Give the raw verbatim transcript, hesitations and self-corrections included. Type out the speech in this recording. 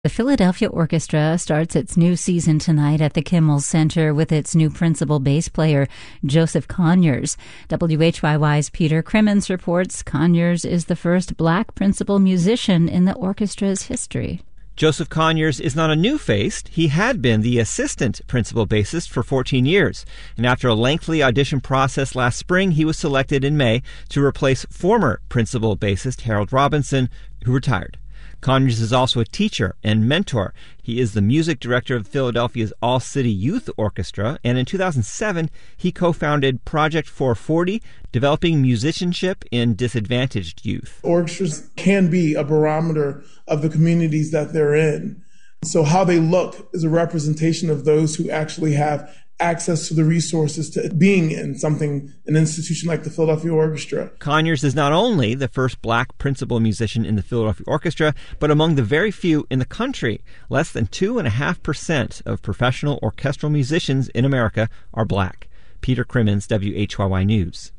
The Philadelphia Orchestra starts its new season tonight at the Kimmel Center with its new principal bass player, Joseph Conyers. W H Y Y's Peter Crimmins reports Conyers is the first black principal musician in the orchestra's history. Joseph Conyers is not a new face. He had been the assistant principal bassist for fourteen years. And after a lengthy audition process last spring, he was selected in May to replace former principal bassist Harold Robinson, who retired. Conyers is also a teacher and mentor. He is the music director of Philadelphia's All-City Youth Orchestra, and in two thousand seven, he co-founded Project four forty, developing musicianship in disadvantaged youth. Orchestras can be a barometer of the communities that they're in. So how they look is a representation of those who actually have access to the resources to being in something, an institution like the Philadelphia Orchestra. Conyers is not only the first black principal musician in the Philadelphia Orchestra, but among the very few in the country. Less than two point five percent of professional orchestral musicians in America are black. Peter Crimmins, W H Y Y News.